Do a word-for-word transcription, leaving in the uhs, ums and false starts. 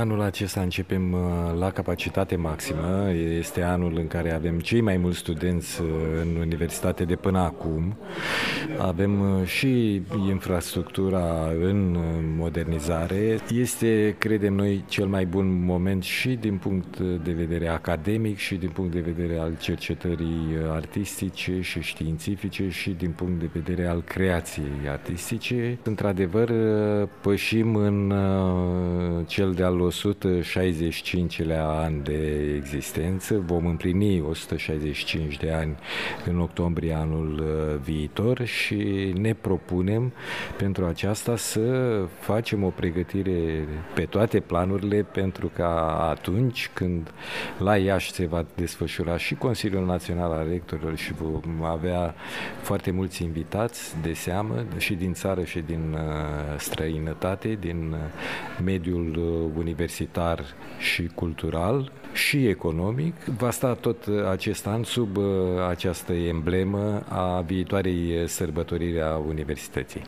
Anul acesta începem la capacitate maximă. Este anul în care avem cei mai mulți studenți în universitate de până acum. Avem și infrastructura în modernizare. Este, credem noi, cel mai bun moment și din punct de vedere academic și din punct de vedere al cercetării artistice și științifice și din punct de vedere al creației artistice. Într-adevăr, pășim în cel de-al o sută șaizeci și cincilea an de existență. Vom împlini o sută șaizeci și cinci de ani în octombrie anul viitor și ne propunem pentru aceasta să facem o pregătire pe toate planurile pentru ca atunci când la Iași se va desfășura și Consiliul Național al Rectorilor și vom avea foarte mulți invitați de seamă și din țară și din străinătate, din mediul universitar și cultural și economic. Va sta tot acest an sub această emblemă a viitoarei sărbătoriri a universității.